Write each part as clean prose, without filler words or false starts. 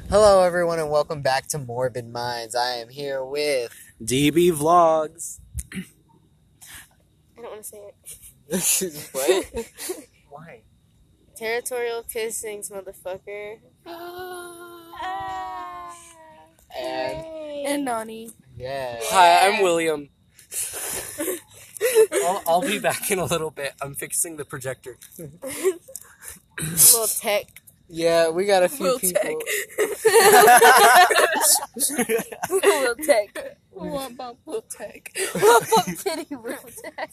Hello, everyone, and welcome back to Morbid Minds. I am here with DB Vlogs. I don't want to say it. what? Why? Territorial pissings, motherfucker. And Nani. yeah. Hi, I'm William. I'll be back in a little bit. I'm fixing the projector. Little tech. Yeah, we got a few people. Little tech. Womp bump Will Tech. Womp bump titty Will Tech.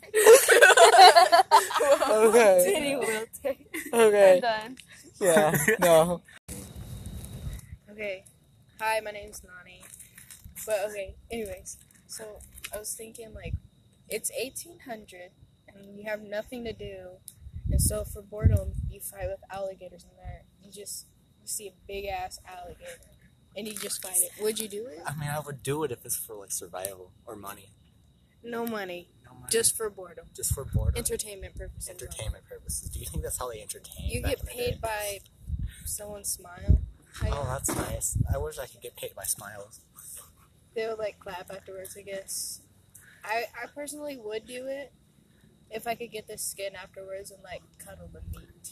Okay. Titty Will Tech. Okay. Done. Yeah. No. Okay. Hi, my name's Nani. But okay, anyways. So I was thinking like it's 1800 and you have nothing to do. And so for boredom, you fight with alligators in there. You see a big ass alligator and you just fight it. Would you do it? I mean, I would do it if it's for like survival or money. No money. No money. Just for boredom. Just for boredom. Entertainment purposes. Entertainment purposes. Do you think that's how they entertain? You back get in the day? paid by someone's smile. Oh, that's nice. I wish I could get paid by smiles. They would like clap afterwards, I guess. I personally would do it if I could get the skin afterwards and like cuddle the meat.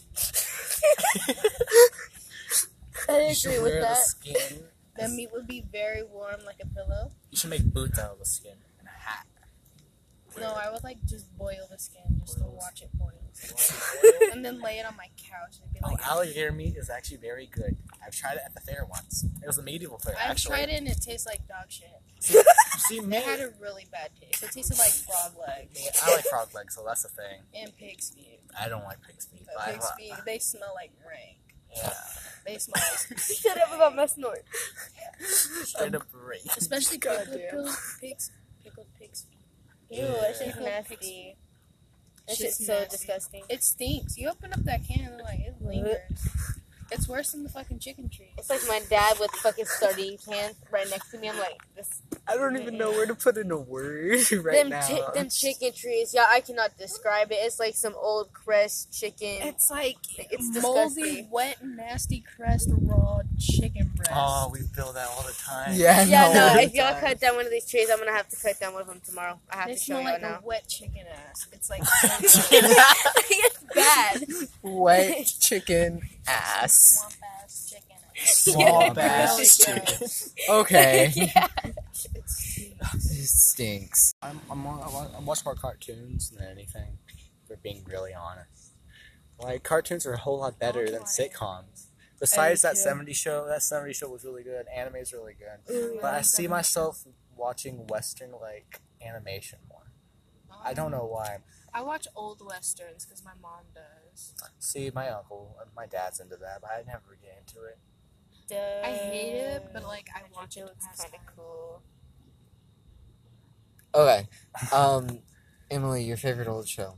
I You should agree wear with the that. skin. The meat would be very warm like a pillow. You should make boots out of the skin and a hat. No, I would like just boil the skin just to watch it boil. Boil. And then lay it on my couch and be Oh, like, alligator meat is actually very good. I've tried it at the fair once. It was a medieval fair, I've actually. tried it and it tastes like dog shit. See, It had a really bad taste. It tasted like frog legs I like frog legs, so that's the thing. and pig's feet. I don't like pig's feet. but Pig's I- feet, they smell like rank. Yeah. They smell like Shut up about my snort. Straight up break. especially Goddamn. pickled pig's feet. Ew, that shit's Pickled nasty. pig's That Shit's shit's so nasty. disgusting. It stinks. You open up that can and like it lingers. It's worse than the fucking chicken tree. It's like my dad with fucking sardine cans right next to me. I'm like, this. I don't even know where to put in a word right now. Them chicken trees. Yeah, I cannot describe it. It's like some old crest chicken. It's like It's moldy, disgusting. wet, nasty crust raw chicken breast. Oh, we feel that all the time. Yeah, Yeah, no, all the if y'all time. cut down one of these trees, I'm gonna have to cut down one of them tomorrow. I have They to show smell y'all like now. a wet chicken ass. It's like It's bad. Wet chicken ass. swamp ass chicken ass. Swamp Yeah. ass Yeah. chicken. Okay. Yeah. It stinks. I'm watch more cartoons than anything, for being really honest. Like, cartoons are a whole lot better than sitcoms. Besides that too. 70s show, that 70s show was really good. Anime is really good. Ooh, But I like see that. myself watching Western, like, animation more. I don't know why. I watch old westerns because my mom does. See, my uncle, my dad's into that, but I never get into it. I hate it, but like I watch it. It's kind of cool. Okay. Emily, your favorite old show?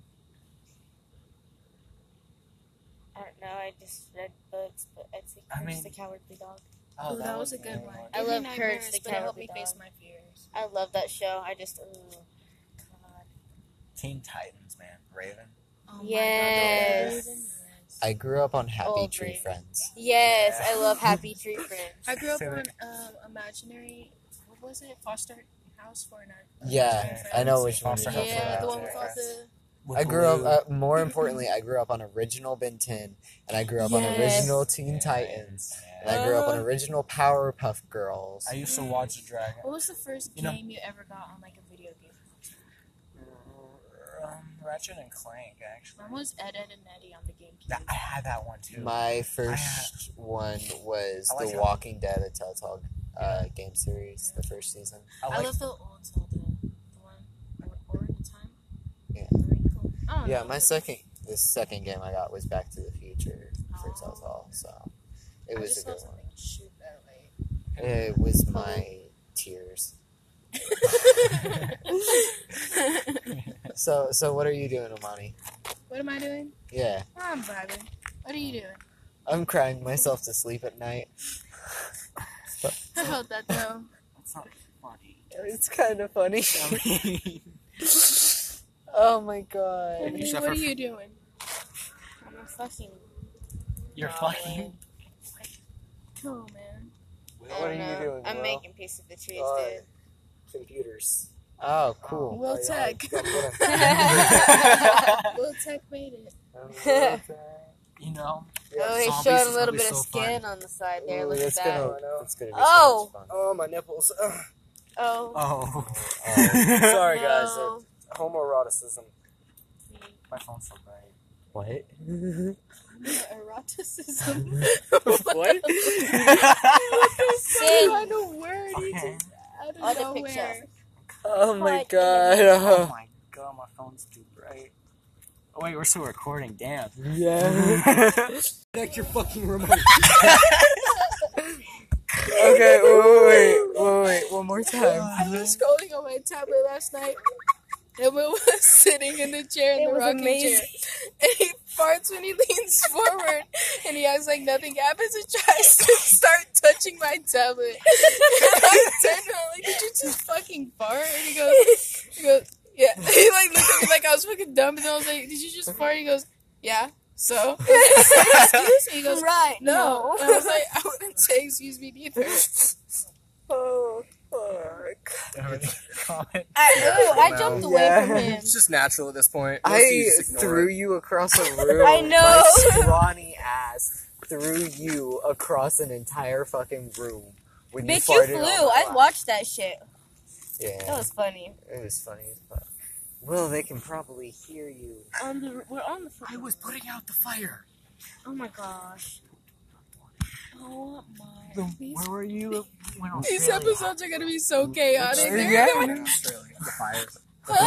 I don't know. I just read books, but I'd say I Courage mean- the Cowardly Dog. Oh, that was a good one. I Gave me love nightmares, Courage the but it helped Cowardly me face Dog. my fears. I love that show. I just, God. Teen Titans, man. Raven. Oh Yes. my God. I grew up on Happy Old Tree Raven. Friends. Yes, Yeah. I love Happy Tree Friends. I grew up Say on that. imaginary. What was it? Foster house for an Yeah, I know which one. Foster you're House talking for Yeah, the about. one with all the. I grew up, more importantly, I grew up on original Ben 10, and I grew up on Yes. original Teen Titans, and I grew up on original Powerpuff Girls. I used to watch Dragon. What was the first You know- game you ever got on like a video game? Ratchet and Clank, actually. Mine was Ed, Ed, and Eddie on the GameCube. I had that one too. My first one was I like The how- Walking Dead, a Telltale game series, the first season. I like, love the old Zelda, the one Ocarina of Time. Yeah. Very cool. I don't Yeah, know. the second game I got was Back to the Future for Oh. Telltale, so it I was a just good saw one. something shoot that way. It was my tears. So what are you doing, Amani? What am I doing? Yeah, I'm vibing. What are you doing? I'm crying myself to sleep at night. I felt that though. That's not funny. It's kind of funny. I mean, Oh my god. What You are you doing? I'm a fucking. you're No, fucking. man. Oh man. Will? I What don't are you know. doing, I'm Will? making Piece of the Cheese, dude. Computers. Oh, cool. Will yeah, Tech. I'm gonna- Will Tech made it. You know? Oh, he's Zombies showing a is little probably bit so of skin on the side there. Ooh, Look at that's that. gonna, I know. that's gonna be Oh! so much fun. Oh, my nipples. Ugh. Oh. Oh. Oh. Sorry, guys. No. Homoeroticism. My phone's so bright. What? Eroticism. What? Sing. Find a word. He Okay. just out of Other nowhere. picture. Oh my What? god. Oh my god, my phone's too bright. Oh wait, we're still recording, damn. Yeah. Connect your fucking remote. Okay, wait, one more time. I was scrolling on my tablet last night, and Will was sitting in the chair in It the was rocking amazing. chair, and he farts when he leans forward, and he acts like nothing happens and tries to start touching my tablet. I turned to him like, "Did you just fucking fart?" And he goes, "Yeah." He like looked at me like I was fucking dumb, and then I was like, "Did you just fart?" He goes, "Yeah." So, I was like, excuse me. He goes, Right. "No." And I was like, "I wouldn't say excuse me neither." Oh, fuck. Comment. I jumped away Yeah. from him. It's just natural at this point. I Most of you just ignore threw it. you across a room. I know. My scrawny ass threw you across an entire fucking room. When Bitch, you you farted flew. on my I lap. watched that shit. Yeah, That was funny. it was funny as fuck. Well, they can probably hear you. We're on the phone. I was putting out the fire. Oh my gosh. Oh my. Where were you when These episodes are gonna be so chaotic. Yeah. The fires.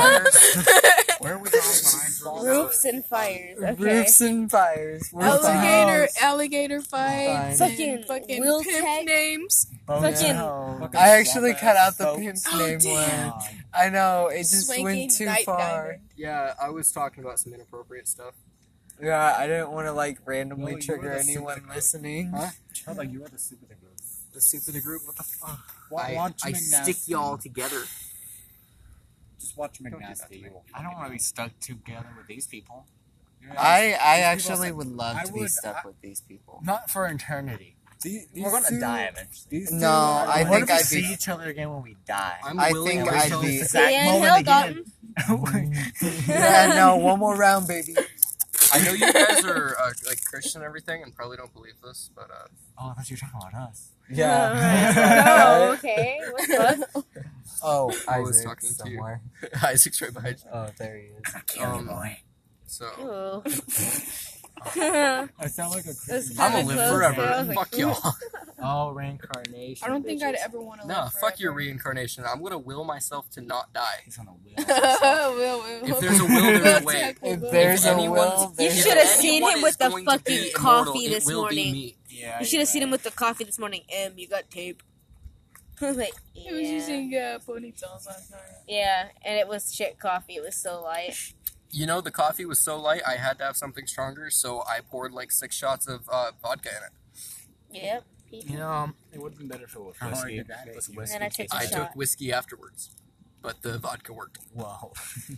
Where Where was I when I Roofs and fires. Okay. Roofs and fires. We're alligator fights, Fine. and fucking Will pimp Tech. names. Fucking- I actually cut out the Folks. pimp's Oh, name damn. one. I know, it just Swanky went too Night far. Diamond. Yeah, I was talking about some inappropriate stuff. Yeah, I didn't want to like randomly Well, you trigger were the anyone super- listening. Huh? Felt like you were the soup of the group. The soup of the group. What the fuck? Watch I stick McNasty. y'all together. Just watch Don't do that to McNasty. me. I don't want to be stuck together with these people. I people actually said- would love I to be would- stuck I- with these people. Not for eternity. We're gonna die eventually. These No, two, I what think if we I'd see be- each other again when we die. I'm I willing think to I'd tell be- you- Exact Yeah, moment Hill again. Yeah, no, one more round, baby. I know you guys are like Christian and everything, and probably don't believe this, but Oh, I thought you were talking about us. Oh, okay. What's up? Oh, I was Isaac's talking to you. somewhere. Isaac's right behind you. Oh, there he is. So Ooh. I sound like a That's Christian. kinda I'm gonna live close, forever. yeah, I was like, Fuck y'all. Oh, reincarnation. I don't think I'd bitches. ever want to Nah, live fuck your forever. reincarnation. I'm gonna will myself to not die. He's on a wheel. Will. If there's a will, there's a way. If Will. there's a anyone's- will, You there's should a have seen anyone him with is the going to fucking be immortal, coffee it this will be morning. me. Yeah. You should have seen him with the coffee this morning. You got tape. Like, He was yeah. using ponytails last night. Yeah, and it was shit coffee. It was so light. You know, the coffee was so light, I had to have something stronger, so I poured like 6 shots of vodka in it. Yep. You know, it would have been better if it was Oh, whiskey. I did that. This And whiskey then I took tastes a I shot. took whiskey afterwards, but the vodka worked. Wow.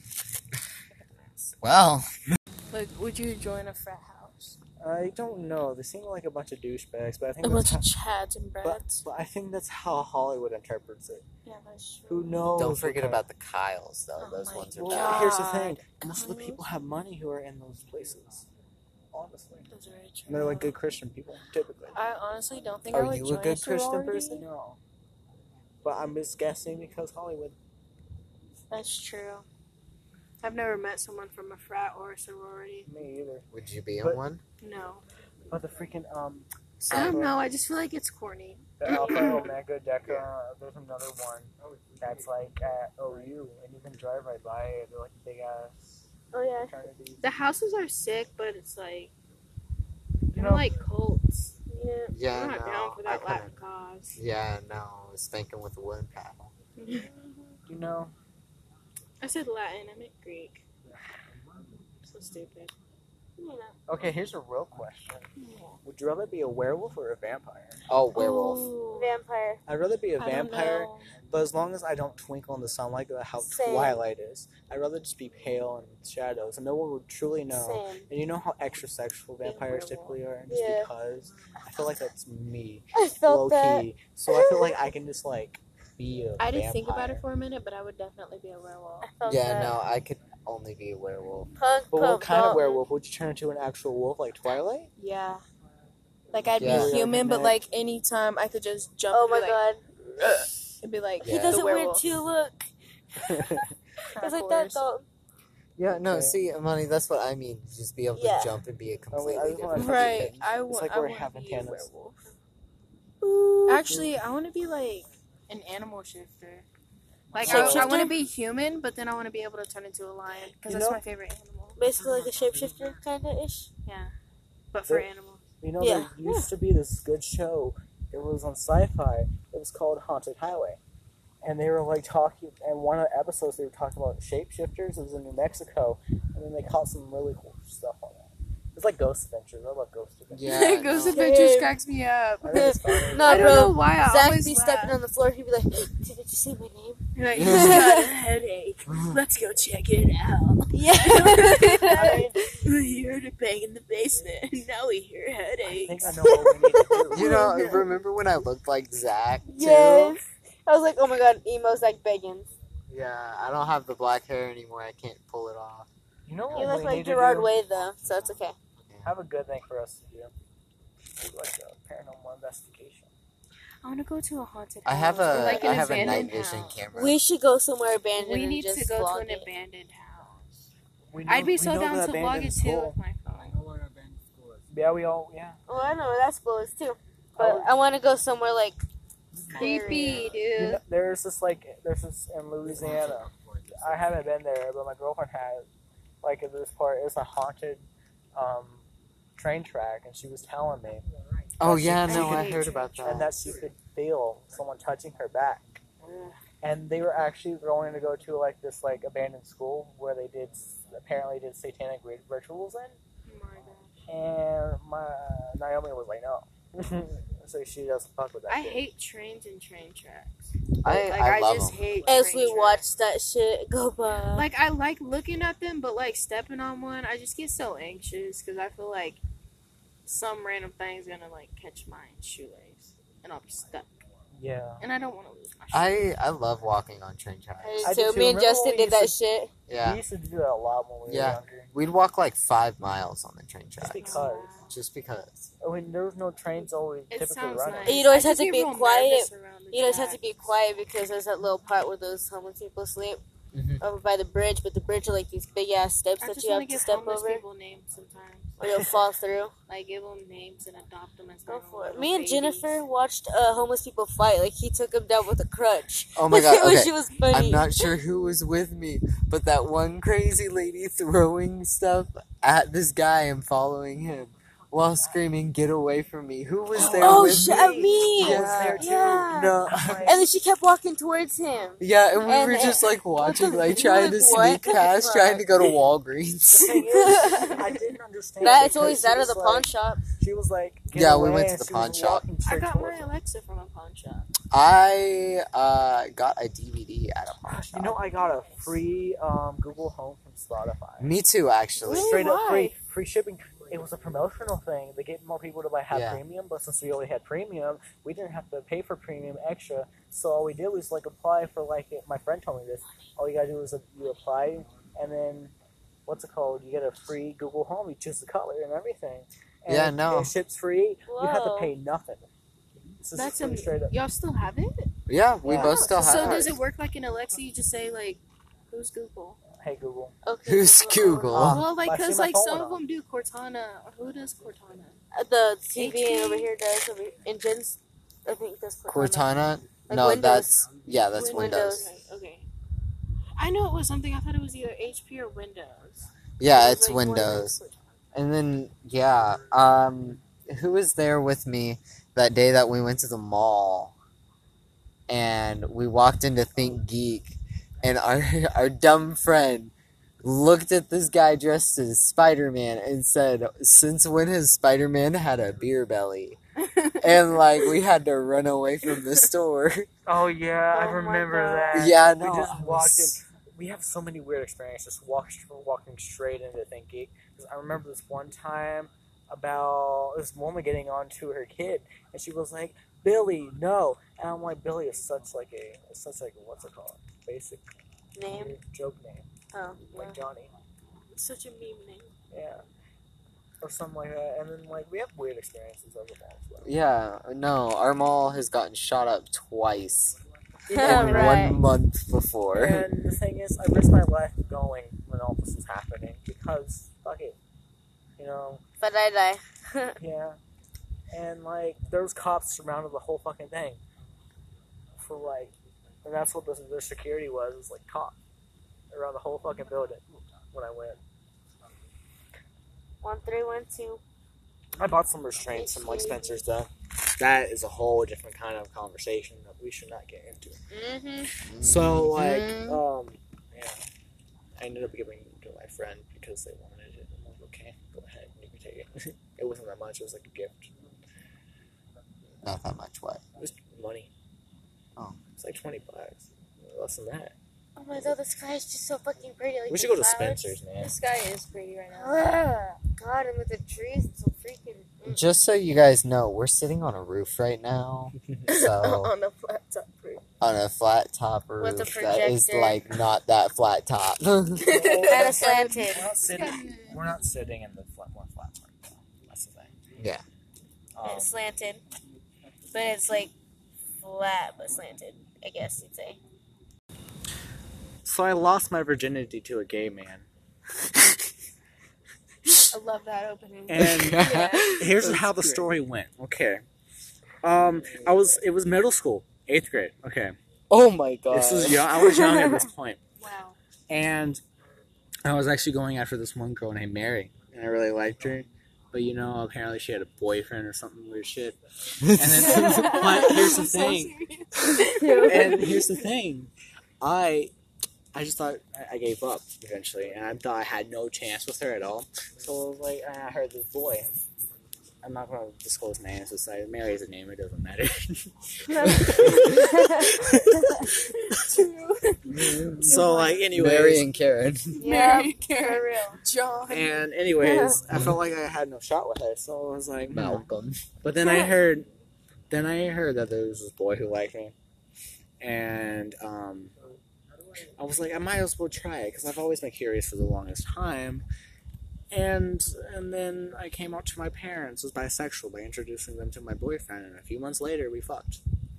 Well, Like, would you join a frat house? I don't know. They seem like a bunch of douchebags, but I think A bunch of chads and but brads. I think that's how Hollywood interprets it. Yeah, that's true. Who knows? don't what forget kind about the Kyles, though. Oh Those my ones are Well, bad. here's the God. thing. Most of the people have money who are in those places. Honestly. That's very true. And they're like good Christian people, typically. I honestly don't think I Are would you join a good Christian sorority. person? No. But I'm just guessing because Hollywood. That's true. I've never met someone from a frat or a sorority. Me either. Would you be But- in one? No. But the freaking I don't know. I just feel like it's corny. The Alpha Omega Deca, there's another one that's like at OU, and you can drive right by it. They're like big ass Oh yeah. fraternities. The houses are sick, but it's like You they're know, like cults. Yeah. Yeah, I'm not no, down for I that Latin couldn't. cause. Yeah, no. I was thinking with the wooden paddle. you know, I said Latin. I meant Greek. So stupid. okay, here's a real question. Would you rather be a werewolf or a vampire? Oh, werewolf. Ooh. Vampire. I'd rather be a I don't vampire, know. but as long as I don't twinkle in the sunlight, like how Same. Twilight is, I'd rather just be pale and shadows, and no one would truly know. Same. And you know how extra sexual vampires werewolf. typically are? Just Yeah. because I feel like that's me. I Low felt that. key. So I feel like I can just like be a I didn't think about vampire. it for a minute, but I would definitely be a werewolf. I felt Yeah, that. no, I could only be a werewolf. Punk, But what punk, kind of Dalton. werewolf? Would you turn into an actual wolf like Twilight? Yeah. Like, I'd Yeah. be human, but, Redneck. like, anytime I could just jump Oh and my be god. like, it'd be like, He Yeah. does the it weird werewolf. too, look. It's like that, Dalton. Yeah, no, Okay. see, Amani, that's what I mean. Just be able to Yeah. jump and be a I completely just wanna different touch Right. it. I It's want like I we're want having to be a tennis. werewolf. Ooh. Actually, I want to be, like, an animal shifter. Like, I Shapeshifter? want to be human, but then I want to be able to turn into a lion, because You that's know- my favorite animal. Basically like a shapeshifter kind of ish. Yeah. But for There- animals. You know, Yeah. there used to be this good show. It was on Sci-Fi. It was called Haunted Highway, and they were like talking. And one of the episodes they were talking about shapeshifters. It was in New Mexico, and then they caught some really cool stuff on that. It's like Ghost Adventures. I love Ghost Adventures. Yeah, Ghost no. Adventures cracks me up. I think it's funny. No, I don't bro. know why I Zach always be laugh. stepping on the floor. He'd be like, "Did you say my name?" Like, you just got a headache. Let's go check it out. Yeah. I mean, We heard a bang in the basement. Now we hear I think headaches. I know what we need to do. You know, remember when I looked like Zach, too? Yes. I was like, oh my god, emo Zach Bagans. Yeah, I don't have the black hair anymore. I can't pull it off. You know what You look we like need to Gerard do? Way though, so it's okay. I have a good thing for us to do. Do like a paranormal investigation. I want to go to a haunted I have house. a, Or like I an have a night abandoned vision house. camera. We should go somewhere abandoned We and need just to go to vlog an it. abandoned house. We I'd be we so know down the to vlog abandoned it too school. with my phone. know where our band school is. Yeah, we all, yeah. Oh, I know where that school is too. But I want to go somewhere like Creepy, You dude. know, there's this in Louisiana. I haven't been there, but my girlfriend has. Like in this part, it's a haunted train track, and she was telling me, Oh, that yeah, she no, could- I heard about and that. that she could feel someone touching her back. And they were actually going to go to like this like abandoned school where they apparently did satanic rituals in. Oh my gosh. And my Naomi was like, no. So she doesn't fuck with that. I shit. hate trains and train tracks. I love just them. hate as train we tracks. watch that shit go by. Like, I like looking at them, but like stepping on one, I just get so anxious because I feel like some random thing's gonna like catch my shoelace and I'll be stuck. Yeah. And I don't want to lose my shoelace. I love walking on train tracks. I do So too. me and Remember Justin when we did that used shit. We Yeah, used to do that a lot when we were Yeah. younger. we'd walk like 5 miles on the train Just tracks. because. Just because. I mean, there was no trains always It typically sounds running. nice. You always I have just to get be real quiet. nervous around the You just have to tracks. be quiet because there's that little part where those homeless people sleep Mhm. over by the bridge, but the bridge are like these big ass steps I that just you want have to to give step homeless over people names sometimes. or you'll fall through. Like, give them names and adopt them as Go their for it. little Me and babies. Jennifer watched homeless people fight. Like he took him down with a crutch. Oh my god, okay. She was funny. I'm not sure who was with me, but that one crazy lady throwing stuff at this guy and following him while screaming, "Get away from me." Who was there Oh, with shut me? me! I was there too. Yeah. No. And then she kept walking towards him. Yeah, and we And were it- just like watching, the- like trying to like, what sneak the past, fuck? trying to go to The Walgreens. thing is, I didn't understand. That it's because always she that or was the like- pawn shop. She was like, "Get Yeah, we away," went to and the she was pawn shop. walking I straight got towards my us. Alexa from a pawn shop. I got a DVD at a pawn shop. You know, I got a free Google Home from Spotify. Me too, actually. Really? Straight up Why? free shipping. It was a promotional thing. They get more people to have Yeah. premium, but since we already had premium, we didn't have to pay for premium extra. So all we did was like apply for my friend told me this. All you gotta do is you apply, and then what's it called? You get a free Google Home. You choose the color and everything. And Yeah, no. it ships free. You have to Whoa. pay nothing. This is That's free straight up. Y'all still have it? Yeah, we Yeah. both still have So it. does it work like in Alexa? You just say like, "Who's Google?" Hey Google. Okay. Who's Google? Well, like, I see cause my like phone some went of them do Cortana. Who does Cortana? The TV HP? over here does. Over here. And Jen's, I think that's Cortana? Like No, Windows. that's that's Windows. Windows. Okay. I know it was something. I thought it was either HP or Windows. Yeah, It was it's like Windows. And then who was there with me that day that we went to the mall and we walked into Think Geek and our dumb friend looked at this guy dressed as Spider-Man and said, "Since when has Spider-Man had a beer belly?" And like we had to run away from the store. Oh yeah, I Oh my remember God. that. Yeah, We no, just I walked in. was- We have so many weird experiences walking straight into Think Geek. 'Cause I remember this one time about this woman getting on to her kid, and she was like, Billy, no. And I'm like, Billy is such like what's it called? Basic Name? joke name. Oh, Like Johnny. such a meme name. Yeah. Or something like that. And then like we have weird experiences of the mall as well. Yeah, no, our mall has gotten shot up twice Yeah, in right. 1 month before. And the thing is, I risked my life going when all this was happening because fuck it. You know, But I die. yeah. And like there was cops surrounded the whole fucking thing. For like, and that's what their security was like cops around the whole fucking building when I went. 1312. I bought some restraints from like Spencer's though. That is a whole different kind of conversation that we should not get into. Mm-hmm. So like, Mhm. yeah, I ended up giving it to my friend because they wanted it. I'm like, okay, go ahead, you can take it. It wasn't that much. It was like a gift. Not that much, what? It was money. Oh. It's like $20. Less than that. Oh my god, the sky is just so fucking pretty. Like We should the go to clouds. Spencer's, man. The sky is pretty right now. God, and with the trees, it's so freaking. Just so you guys know, we're sitting on a roof right now. So, On the flat top roof. on a flat top roof With a that is projector. like not that flat top. Kind of slanted. We're not sitting in the more flat part. Though. That's the thing. Yeah. It's slanted. But it's like flat but slanted, I guess you'd say. So I lost my virginity to a gay man. I love that opening. And Yeah. here's That's how the great. story went. Okay. It was middle school, 8th grade. Okay. Oh my god. This was young. I was young at this point. Wow. And I was actually going after this one girl named Mary. And I really liked her. But you know, apparently she had a boyfriend or something weird shit. And then, but here's the thing. And here's the thing. I just thought I gave up eventually, and I thought I had no chance with her at all. So I was like, I heard this boy. I'm not going to disclose names. It's like Mary's a name. It doesn't matter. So like, anyways, Mary and Karen. Yeah, Mary, Karen, for real. John. and anyways, I felt like I had no shot with her. So I was like, no. Malcolm. But then I heard that there was this boy who liked me, and I was like, I might as well try it because I've always been curious for the longest time. And then I came out to my parents as bisexual by introducing them to my boyfriend, and a few months later we fucked.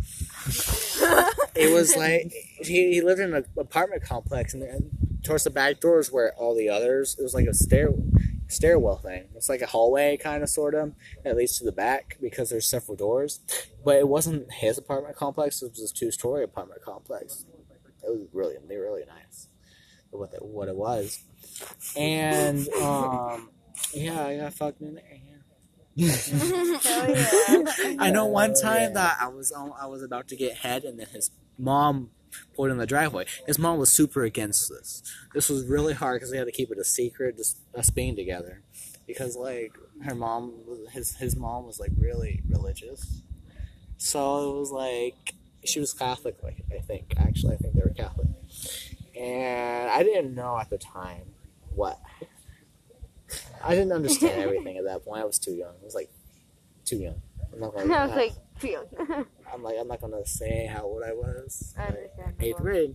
It was like he lived in an apartment complex, and then towards the back doors where all the others, it was like a stairwell thing. It's like a hallway kind of sort of that leads to the back because there's several doors. But it wasn't his apartment complex; it was this 2-story apartment complex. It was really nice. What it was. And yeah, I got fucked in there. Yeah. Hell yeah. I know one time that I was about to get head, and then his mom pulled in the driveway. His mom was super against this. This was really hard because they had to keep it a secret, just us being together, because like his mom was like really religious. So it was like she was Catholic. Like I think they were Catholic, and I didn't know at the time what. I didn't understand everything at that point. I was too young. I was like too young. I'm not gonna, I was like, phew. I'm not gonna say how old I was. Understandable. 8th grade.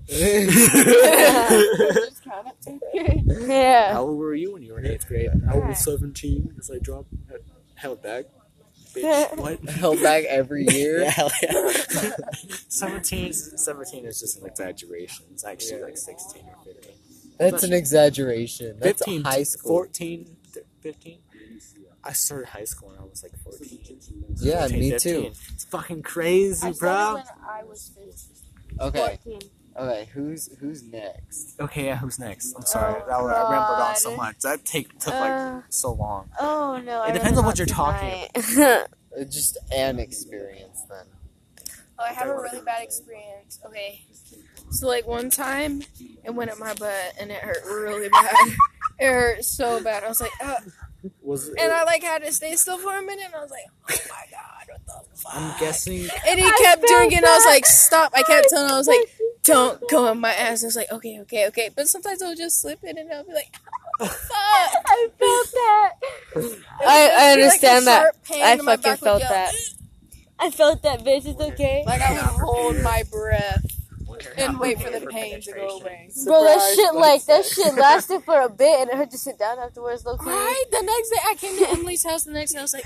Just count up to grade. Yeah. How old were you when you were in 8th grade? I was 17 because I held back. Bitch, what? Held back every year. Yeah, hell yeah. 17 is just an exaggeration. It's actually like 16 or 15. That's an exaggeration. That's 15, high school. 14, 15. I started high school when I was like 14. Yeah, 14, me 15. too. It's fucking crazy, I bro. started when I was 15. Okay, 14. okay. Who's next? Okay, yeah, who's next? I'm sorry. Oh, I rambled on so God. much. That took like so long. Oh no! It depends on what you're talking about. Just an experience then. Oh, I have a really bad experience. Okay. So, like, one time, it went up my butt, and it hurt really bad. It hurt so bad. I was like, Was and I, like, had to stay still for a minute, and I was like, oh, my God, what the fuck? I'm guessing. And he kept doing it, and I was like, stop. I kept telling him, I was like, don't go in my ass. I was like, okay. But sometimes I'll just slip it, and I'll be like, fuck. I felt that. It would I just be, like, a understand that. sharp pain, I and my fucking back would felt go, that. I felt that, bitch. It's okay. Like I would hold my breath and wait for the pain to go away. Bro, that Surprise, shit, but like, that sex. shit lasted for a bit, and it hurt to sit down afterwards, low key. Right? The next day, I came to Emily's house. The next day, I was like,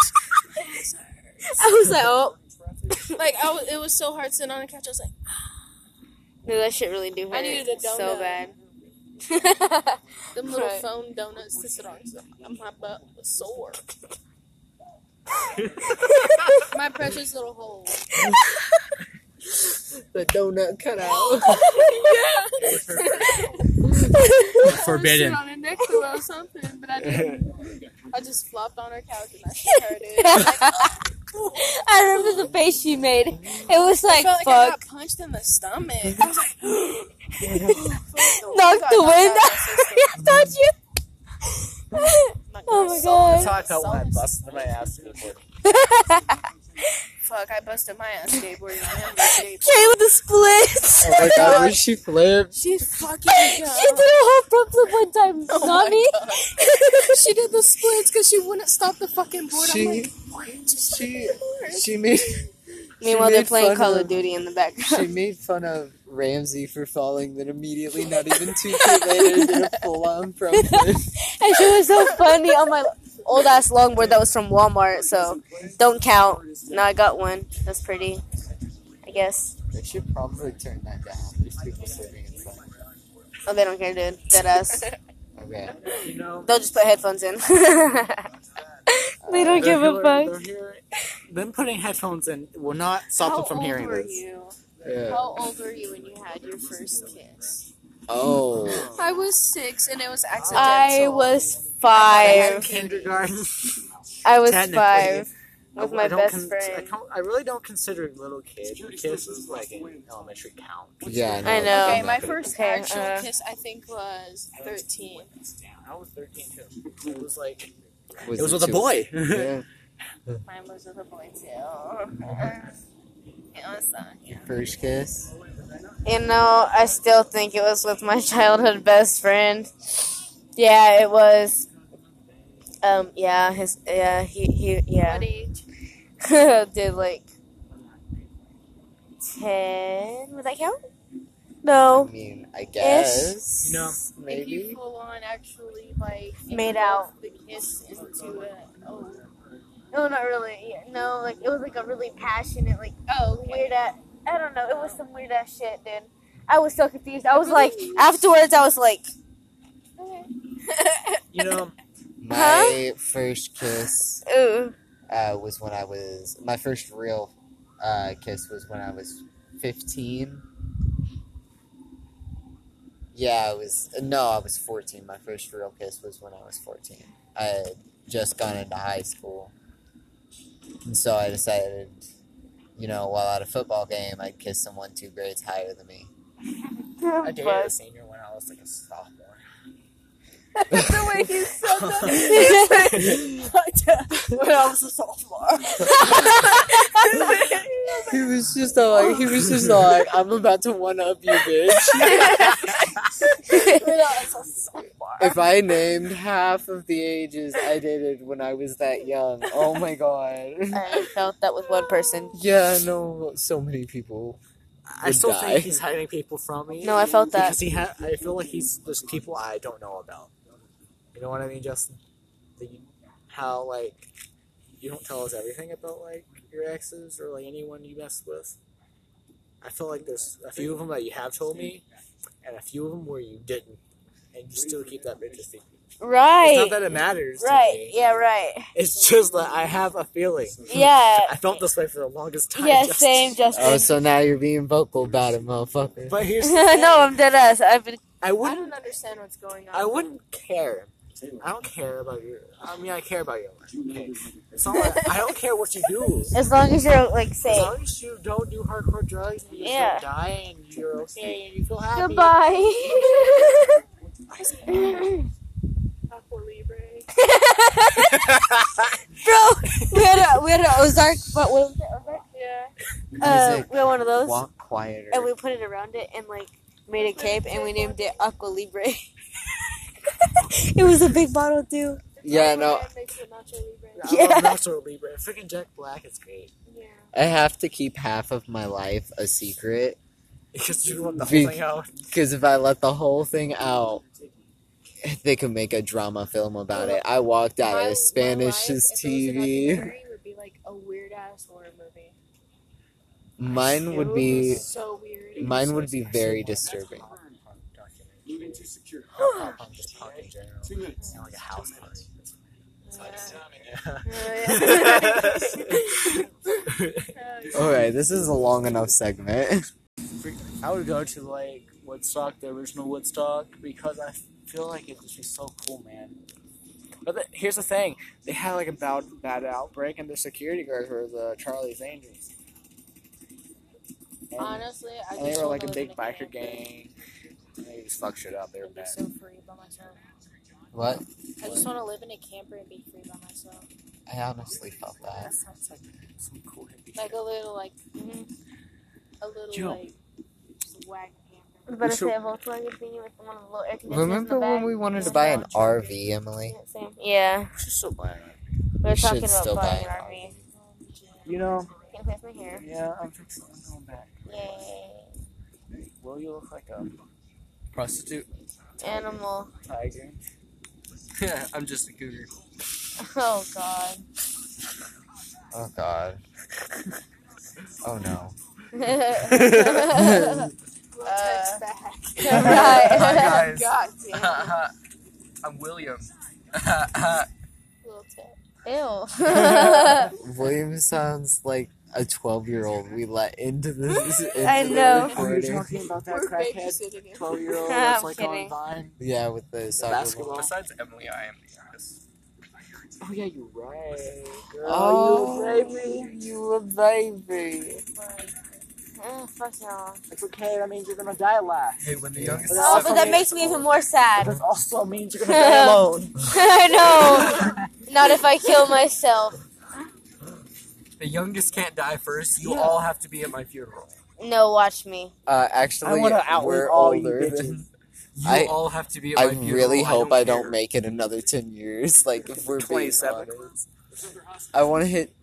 I was like, oh. it was so hard sitting on the couch. I was like, Dude, that shit really do hurt. I needed a so donut. bad. them little Right. foam donuts to sit on. So my butt was sore. My precious little hole. The donut cut out. Forbidden. I was on a neck pillow or something, but I didn't. I just flopped on her couch and I shit hurt it. I remember the face she made. It was I like, felt like I fuck. got punched in the stomach. I was like, Knocked the wind out. I thought you. Oh my god. That's how I felt when I busted my ass skateboarding. Fuck, I busted my ass skateboarding on him. Skateboard. Kayla the splits. Oh my god, when she flipped. She's fucking She dumb. did a whole front flip one time. Oh Not my me. God. She did the splits because she wouldn't stop the fucking board. I'm like, She made Meanwhile, she they're made playing fun Call of- of Duty in the she background. made fun of Ramsey for falling, then immediately, not even 2 feet later, did a full-on front flip. And she was so funny on my old ass longboard that was from Walmart, so don't count. No, I got one. That's pretty, I guess. They should probably turn that down. There's people sitting inside. Oh, they don't care, dude. Dead ass. Okay. You know, They'll just put headphones in. They don't give a fuck. Them putting headphones in will not stop them from hearing were this. you? Yeah. How old were you when you had your first kiss? Oh. I was 6 and it was accidental. I was 5. Kindergarten. I was Technically. 5 with my I don't best friend. I really don't consider little kid kisses like in elementary count. Yeah, I know. Okay, my first Okay, actual kiss I think was 13. I was 13 too. It was like it Was was it with a too- boy. Yeah. Mine was with a boy too. It was yeah. First kiss. You know, I still think it was with my childhood best friend. Yeah, it was. Yeah, yeah. What age? Did like 10? Would that count? No. I mean, I guess. You know, If you Maybe. full on actually like Made out. the kiss into it. Oh. No, not really. Yeah, no, like it was like a really passionate, like Oh, okay. weird ass. I don't know. It was some weird ass shit, dude. I was so confused. I was like, afterwards, I was like, you know, My first kiss ooh. was when I was. My first real kiss was when I was 15. Yeah, I was 14. My first real kiss was when I was 14. I had just gone into high school. And so I decided, while at a football game, I'd kiss someone 2 grades higher than me. I dated a senior when I was like a sophomore. The way he said that. When I was a sophomore. He was just like, I'm about to one-up you, bitch. If I named half of the ages I dated when I was that young, oh my god. I felt that with one person. Yeah, no, so many people. I Would still die. think he's hiding people from me. No, I felt that. Because I feel like there's people I don't know about. You know what I mean, Justin? How, like, you don't tell us everything about, like, your exes or, like, anyone you messed with. I feel like there's a few of them that you have told me, and a few of them where you didn't. And you still keep that bitch a secret. Right. It's not that it matters to Right. me. Yeah, right. It's just that I have a feeling. Yeah. I felt this way for the longest time. Yeah, Justin. same, Justin. Oh, so now you're being vocal about it, motherfucker. But here's the thing. No, I'm dead ass. I've been. I I wouldn't. don't understand what's going on. I wouldn't care. I don't care about your. I mean, I care about your life. Okay, it's not like I don't care what you do. As long as you're like As safe. long as you don't do hardcore drugs and you just Yeah. don't die and you're okay and you feel happy. Goodbye. Aqua Libre. Bro, we had a Ozark, but what was it? Ozark? Yeah. Music. We had one of those, Walk quieter. and we put it around it and like made a cape, and we named it Aqua Libre. It was a big bottle too. Yeah, no. Makes it Nacho Libre. I love Nacho Libre. Freaking Jack Black is great. Yeah. I have to keep half of my life a secret Because you want the Be- whole thing out. because if I let the whole thing out, they could make a drama film about it. I walked out of Spanish's TV. Would be like a weird ass horror movie. Mine would be So weird. mine would be very disturbing. Moving to secure. I'm just talking in general. 2 minutes. You know, like a house party. Alright, this is a long enough segment. I would go to like Woodstock, the original Woodstock, because I feel like it'd just be so cool, man. But here's the thing: they had like a bad outbreak, and the security guards were the Charlie's Angels. And, Honestly, I and just they were wanna like a live big in biker camper gang. And they just fucked shit up. They were and be bad. so free by myself. What? I just want to live in a camper and be free by myself. I honestly felt that. That sounds like some cool hippie Like shit. a little, like, a little, Joe. like, just whack camper. I was about to should- say a Volkswagen thingy with one of the little air conditioners in Remember the when back. we wanted to buy an RV, Emily? Same. Yeah, We should still buy it. we were should talking about still buying buy an an RV. You know? Can't place my hair. Yeah, I'm fixing. I'm going back. Yay. Will you look like a Prostitute. Animal. tiger? Yeah, I'm just a cougar. Oh God. Oh god. Oh no. We'll text back. Right. Hi guys. God damn. I'm William. Little text. Ew. William sounds like a 12-year-old we let into this. I know. Oh, you're Recording. talking about that We're crackhead babysitting him. 12-year-old I'm that's like kidding. on Vine? Yeah, with the soccer basketball. ball. Besides Emily, I am the youngest. Oh yeah, you're right. Girl, Oh, you a baby. you a baby. Fuck y'all. It's okay. That means you're gonna die last. Hey, when the Yeah. youngest But Oh, also but that means- makes me even more sad. This also means you're gonna die alone. I know. Not if I kill myself. the youngest can't die first, you all have to be at my funeral. No, watch me. Actually, I wanna outlive we're all you older bitches. than... You all have to be at I my funeral. really hope I don't care. make it another 10 years. Like, if we're being 27. honest. I want to hit...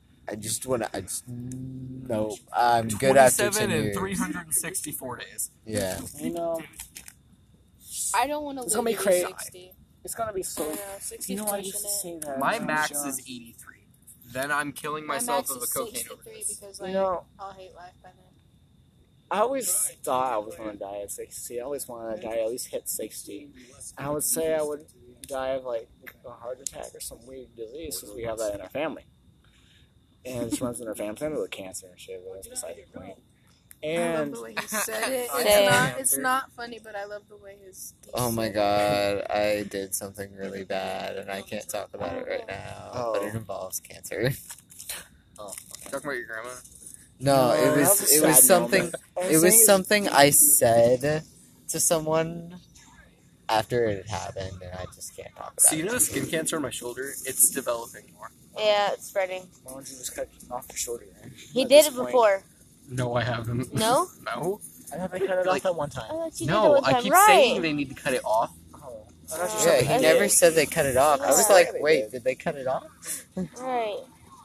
No, I'm good after 10 27 and years. 364 days. Yeah. You know, I don't want to It's live gonna be to crazy. 60. it's gonna be I so. know, 60 You know, I pushing used to it. say that. My when I was max young. is 83. Then I'm killing My myself max of a is cocaine 63 overdose. because, You like, know, I'll hate life by then. I always thought I was gonna die at 60. I always wanted to die at least hit 60. I would say I would die of like a heart attack or some weird disease because we have that in our family. And it just runs in our family. Family with cancer and shit, but that's beside the point. I love And the way he said it. Same. It's not funny, but I love the way his. he Oh my said it. god, I did something really bad, and I can't talk about it right now, but it involves cancer. Talking about your grandma? No, that it was a was sad something... moment. And It saying was something I said to someone after it had happened, and I just can't talk about So you it. know skin cancer on my shoulder? It's developing more. Yeah, it's spreading. Why don't you just cut off your shoulder, man? He At did this it point. before. No, I haven't. No? No? I thought they cut it Like- off at one time. I thought you did it No, one I time. keep Right. saying they need to cut it off. Oh. I thought you Yeah, said Yeah, they he did. never said they cut it off. I was Yeah. like, They wait, did. did they cut it off? Right.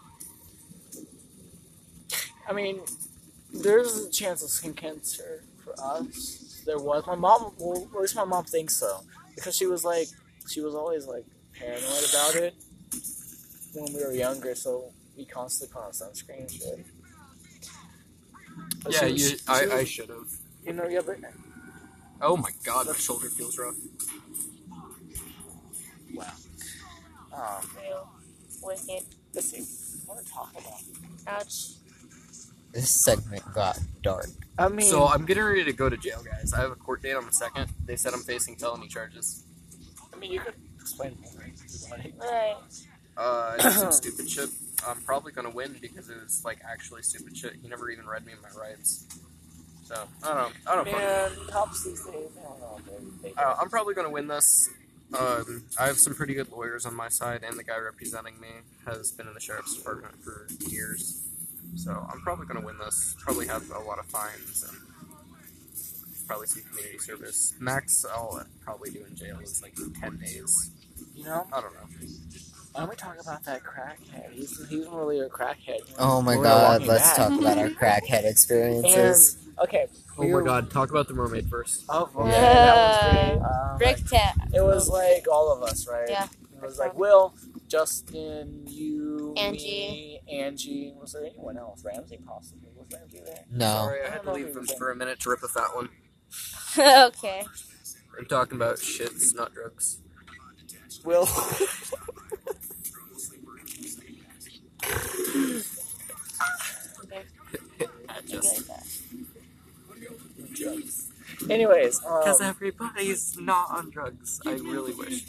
I mean, there's a chance of skin cancer for us. There was. My mom, well, at least my mom thinks so. Because she was always like paranoid about it when we were younger, so we constantly put on sunscreen and shit. But Yeah, she was- I should have. You know, yeah, but Oh my god, my shoulder feels rough. Ew. Wicked. listen, I want to talk about. Ouch. This segment got dark. I mean, So I'm getting ready to go to jail, guys. I have a court date on the 2nd. They said I'm facing felony charges. you could explain more. Right. It's some stupid shit. I'm probably gonna win because it was like actually stupid shit. He never even read me my rights. So I don't know. I don't fucking know. Man, cops these days, I don't know. They I'm probably gonna win this. I have some pretty good lawyers on my side, and the guy representing me has been in the sheriff's department for years. So I'm probably gonna win this. Probably have a lot of fines and probably some community service. Max, I'll probably do in jail is like 10 days. you know, I don't know. Why don't we talk about that crackhead? He's really a crackhead. Oh my We're god, walking let's back. talk about our crackhead experiences. Okay. Oh my god, talk about the mermaid first. Oh, okay. That was great. Brick tap. It was like all of us, right? Yeah. It was like Will, Justin, you, Angie. me, Angie. Was there anyone else? Ramsey possibly. Was Ramsey there? No. Sorry, I had to leave for a minute to rip a fat one. Okay. I'm talking about shits, not drugs. Will. Just Anyways, because everybody's not on drugs. I really wish.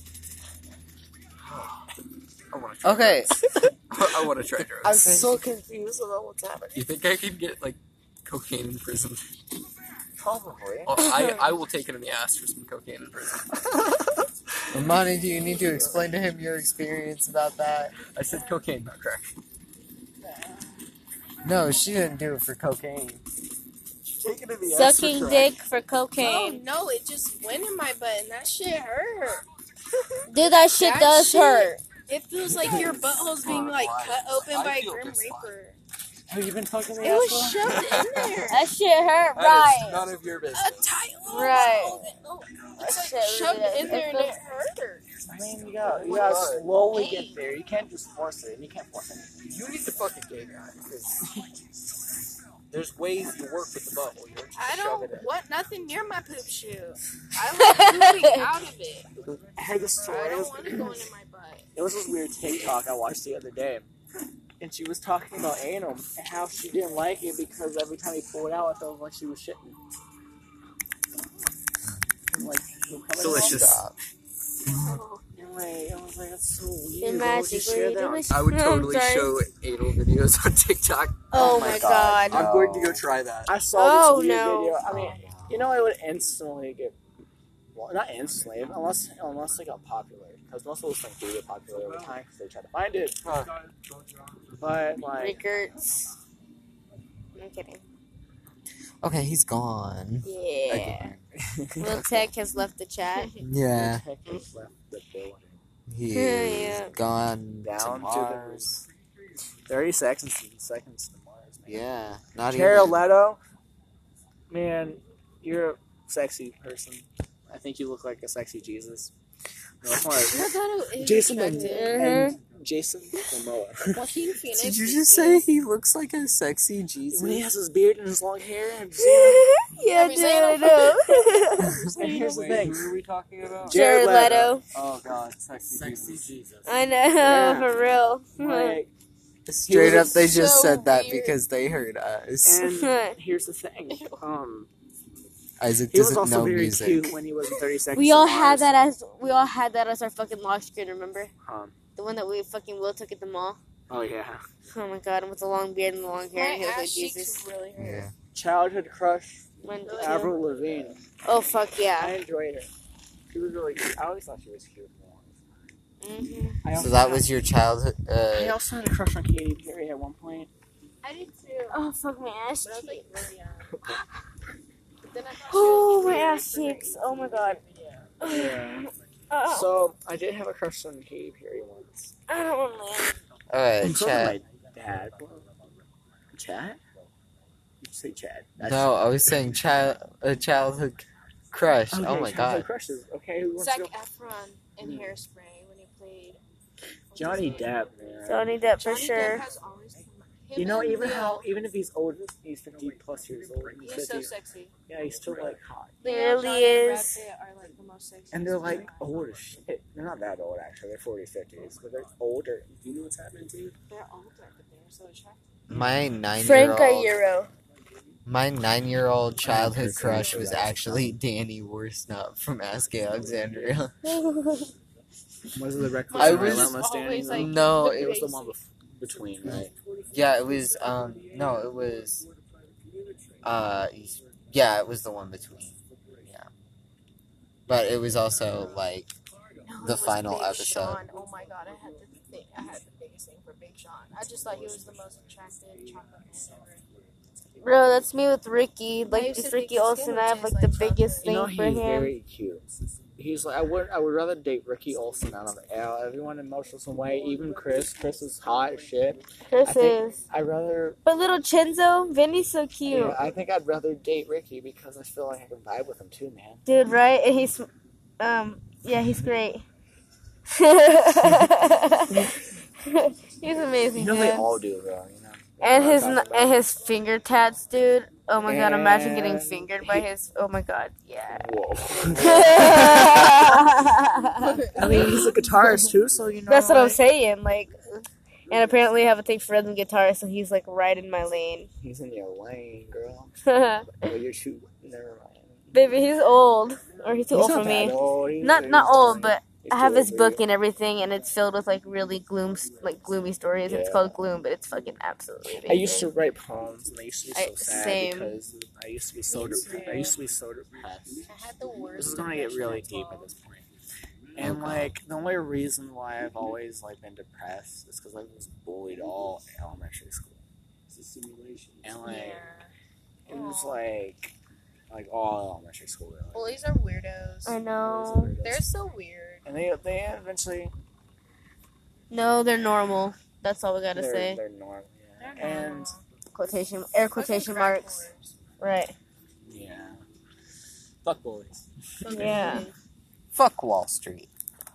I want to try Okay. drugs. I want to try drugs. I'm so confused about what's happening. You think I could get like cocaine in prison? Probably. Oh, I will take it in the ass for some cocaine in prison. Amani, do you need to explain to him your experience about that? I said cocaine, not crack. No, she didn't do it for cocaine. Take it in the ass for Sucking crack. dick for Oh cocaine. no, it just went in my butt and that shit hurt. Dude, that shit That does shit- hurt. It feels like your butthole's being like cut open I by a feel Grim this Reaper. Have you been fucking the It was asshole? shoved in there. That shit hurt, That right? is none of your A business. tight little Right. butthole. It's That like shit shoved really in is. there and It it hurt. I mean, you gotta slowly get there. You can't just force it. You can't force it. You need to fucking gay guy because there's ways to work with the butthole. You don't just I shove don't it in. want nothing near my poop shoe. I like pooping out of it. I heard the I story. don't want it going in my butt. It was this weird TikTok I watched the other day. And she was talking about anal and how she didn't like it because every time he pulled it out, it felt like she was shitting. And like, Delicious. Stop. And like, I was like, that's so weird. The Why would you magic share that? delicious. I would I'm totally sorry. show anal videos on TikTok. Oh Oh my my God. god. I'm going to go try that. I saw Oh, this weird no. video. I mean, you know, it would instantly get, well, not instantly, unless it got popular. Because most of those things do get popular over time because they try to find it. But like, Rickards. I'm kidding. Okay, he's gone. Yeah. Will Tech has left the chat. Yeah, Detectives left the building. he's Yeah. gone Down to to the Mars. 30 seconds to Mars, man. Yeah, not Jared even. Leto, man, you're a sexy person. I think you look like a sexy Jesus. No, it's more like Jason and Jason Momoa. Joaquin Phoenix. Did you is just say just- he looks like a sexy Jesus? When he has his beard and his long hair, have you seen Yeah, Every dude, I know. him? And here's the thing. Who are we talking about? Jared Leto. Oh god, sexy Jesus. I know, Yeah. for real. Like, Straight He up, was they just so said that weird. because they heard us. and here's the thing. Isaac He was doesn't also know very music. cute when he was in 30 Seconds we to all Mars. had that as our fucking lock screen, remember? The one that we fucking Will took at the mall. Oh yeah. Oh my god, with the long beard and the long hair, and he My was like ass cheeks Jesus. really hurt. Yeah. Childhood crush, When did you? Avril Lavigne. Oh fuck I yeah. enjoyed her. She was really cute. I always thought she was cute. hmm So that was your childhood. I also had a crush on Katy Perry at one point. I did too. Oh fuck my ass But I was like cheeks. really young. But then I thought Oh she was my cute ass for her cheeks. age. Oh my god. Yeah. Oh, So I did have a crush on Katy Perry once. I don't know. Alright, So did chat. my dad. Chad? You say Chad. No, I was saying childhood crush. Okay, Oh my childhood god. crushes. Okay, who wants Zac to go? Efron in Hairspray when he played Johnny Depp, man. Johnny Depp for Johnny sure. Depp has always come. Him You know, and even Leo, if he's old, he's 50 plus years old. he's so sexy. Yeah, he's still like hot. He Leo, really Johnny, and Brad is. Pitt are like the most sexy. And they're like old as shit. They're not that old actually. They're 40s, 50s, but they're older. You know what's happening to you? They're older, but they're so attractive. My Frank 9-year-old. Euro. My 9-year-old childhood crush was actually Danny Worsnop from Ask Alexandria. Was it the record? I was- Relentless Danny, always, though? like, No, the it It was the basic- one between, right? Yeah, it was. No, it was. Yeah, it was the one between. Yeah, but it was also like No, the it was final Big episode. Sean. Oh my god, I had the biggest thing for Big Sean. I just thought he was the most attractive chocolate man ever. Bro, that's me with Ricky. I Like, used to this think Ricky his Olsen, skin I would have like taste the like chocolate. biggest You know, thing he's for him. very cute. he's like, I would rather date Ricky Olsen out of everyone in Motion Way, even Chris. Chris is hot as shit. Chris I think is. I'd rather. But little Chenzo, Vinny's so cute. Yeah, I think I'd rather date Ricky because I feel like I can vibe with him too, man. Dude, right? And he's, yeah, he's great. He's amazing, You know they man. all do, though. You know. And What I'm his talking about. and his finger tats, dude. Oh my god! Imagine getting And fingered by his. Oh my god! Yeah. Whoa. I mean, he's a guitarist too, so you know. That's what I'm like, saying. Like, and apparently I have a thing for rhythm guitar, so he's like right in my lane. He's in your lane, girl. Well, you're too. Never mind. Baby, he's old, or he's too He's old not for that me. old. Not He's old, fine. but He's I have too his old for book you. and everything, and it's filled with like really gloomy stories. It's Yeah. called Gloom, but it's fucking absolutely amazing. I used to write poems, and they used to be so I- sad same. because I used to be so depressed. I used to be so depressed. I had the worst. This is gonna get really deep at this point. And like the only reason why I've always like been depressed is because I was bullied all elementary school. And like it was like all elementary school really. Bullies are weirdos. I know. They're so weird. And they eventually No, they're normal. That's all we gotta say. they're normal. Yeah. They're And normal. Quotation Fucking crack marks. whores. Right. yeah, fuck bullies. Fucking Yeah. bullies. Fuck Wall Street.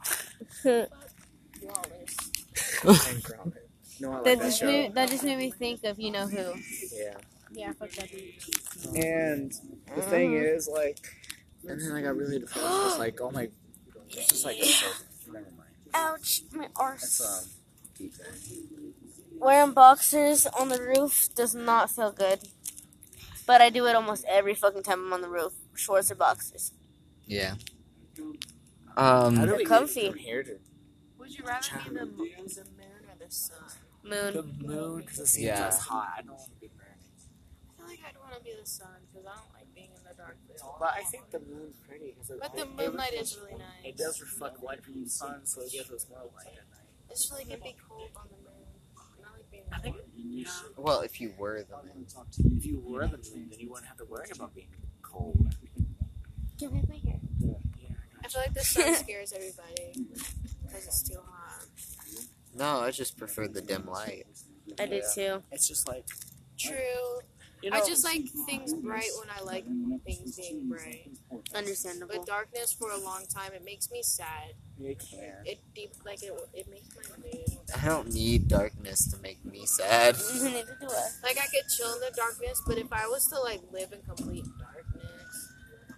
Lawless. And grounded. No, I like that show. That just made me think of you know who. Yeah. Yeah, fuck that dude. And the thing is, like, and then I got really depressed. It's like, oh my, it's just like, so, never mind. Ouch, my arse. That's deep thing. Wearing boxers on the roof does not feel good. But I do it almost every fucking time I'm on the roof. Shorts or boxers. Yeah. How do They're we comfy. get from here to Would you rather be the moon or the sun? the Moon. moon? Because it seems Yeah. less hot. I don't want to be burning. I feel like I'd want to be the sun because I don't like being in the dark. But I think the moon's pretty. Cause But the moonlight is really nice. It does reflect light from the sun, so it gives us more light at night. It's like it'd be cold on the moon. And I like being I think Well, if you were the moon. if you were the moon, then you wouldn't have to worry about being cold. Give me my hair. Yeah. I feel like the sun scares everybody because it's too hot. No, I just prefer the dim light. I do too. It's just like, True. you know, I just like things bright when I like things being bright. Understandable. But darkness for a long time, it makes me sad. you can. It it makes my mood. I don't need darkness to make me sad. Neither do I. Like I could chill in the darkness, but if I was to like live in complete darkness,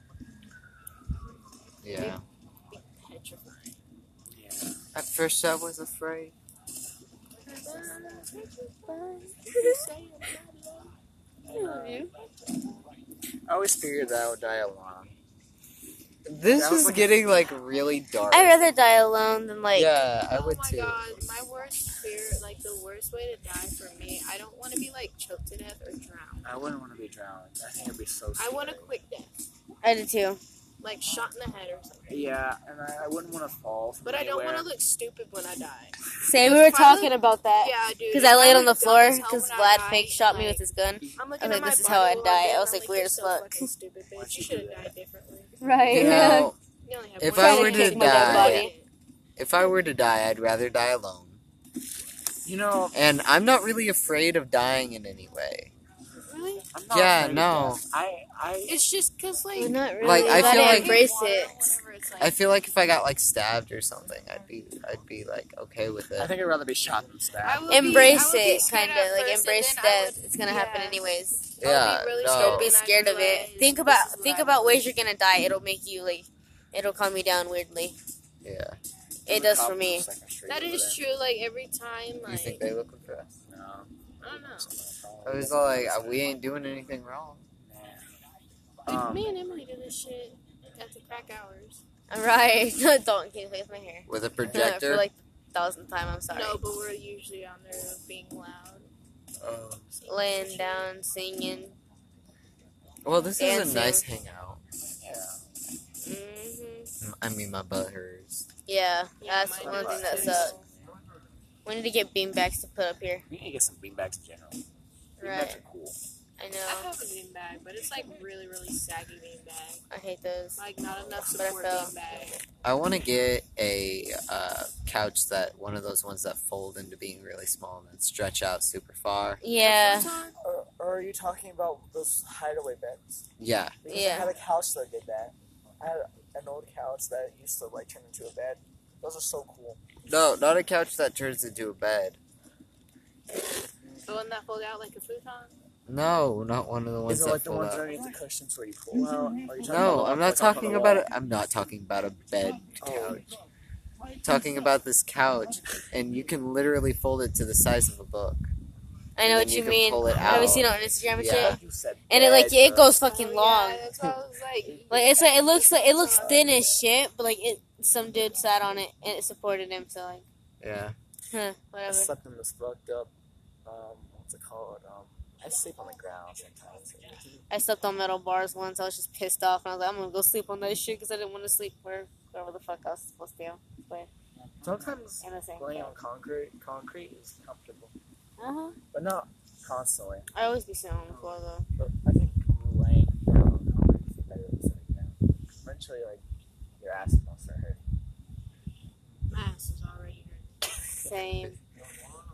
Yeah. I'd be petrified. Yeah. At first I was afraid. I always figured that I would die alone. This That was is like- getting like really dark. I'd rather die alone than like. Yeah, I Oh would my too. god, my worst fear, like the worst way to die for me, I don't want to be like choked to death or drowned. I wouldn't want to be drowned. I think it'd be so I scary. want a quick death, I do too. like shot in the head or something. Yeah, and I wouldn't want to fall from But I don't anywhere. want to look stupid when I die. Say we were If I talking look- about that. Yeah, dude. Because if I laid on look the dumb floor as hell because when I Vlad die, fake shot me like, with his gun. I'm looking I was at like, my this is how I'd body die. while I dead, was I'm like, weird you're as so fuck. fucking stupid, bitch. Why'd You you should do have that? died differently. Right. You know, You only have if one I life. were to Kick my dead die, body. if I were to die, I'd rather die alone. You know, And I'm not really afraid of dying in any way. Really? I'm not Yeah, afraid of no. death. I It's just because, like, We're not really. Like, I you gotta feel like- embrace water it. whenever it's, like, I feel like if I got like stabbed or something, I'd be like okay with I it. think I'd rather be shot than I stabbed. would be- Embrace I would be it, scared kind of at like first, and embrace then I death. would- It's gonna happen yeah. anyways. Yeah, really no. scared, Don't be and I'd scared of it. realize Think this about is think what about I ways you're gonna die. It'll make you like, it'll calm you down weirdly. Yeah. It does for me. That is true. Like every time, You like think they looking for us? No. I don't know. I was like, we ain't doing anything wrong. Dude, me and Emily do this shit at the crack hours. Alright, don't get with my hair. With a For projector. like 1,000th time, I'm sorry. No, but we're usually on there being loud. Laying down, singing. Well, this is a Dancing. nice hangout. Yeah. Hmm. I mean, my butt hurts. Yeah, Yeah, that's mine one does thing that too. sucks. We need to get beanbags to put up here. We need to get some beanbags in general. Beanbags Right. are cool. I I know. have a beanbag, but it's like really, really saggy beanbag. I hate those. Like not enough But I support fell. beanbag. I want to get a couch one of those ones that fold into being really small and then stretch out super far. Yeah. Futon? Or are you talking about those hideaway beds? Yeah. Because Yeah. I had a couch that did that. I had an old couch that used to like turn into a bed. Those are so cool. No, not a couch that turns into a bed. The one that fold out like a futon? No, not one of the ones Is it that like the fold ones out. underneath the cushions where you pull out? Or are you talking No, about I'm not like up on talking the about wall? it. I'm not talking about a bed Oh. couch. Talking about this couch, and you can literally fold it to the size of a book. I know And what then you can mean. pull it Have you out. seen it on Instagram and Yeah. shit? You said And it like bed, it bro. goes fucking long. Yeah, that's why I was like. Like it's like it looks thin as shit, but like some dude sat on it and it supported him. So like, Yeah. I whatever. slept in this fucked up, what's it called? I sleep on the ground sometimes. I slept on metal bars once. I was just pissed off, and I was like, I'm gonna go sleep on that shit because I didn't want to sleep wherever the fuck I was supposed to. But Sometimes in the same laying bed. on concrete is comfortable, Uh-huh. but not constantly. I always be sitting on the floor though. But I think laying down on concrete is better than sitting down. Eventually, like, your ass will start hurting. My ass is already hurt. Same.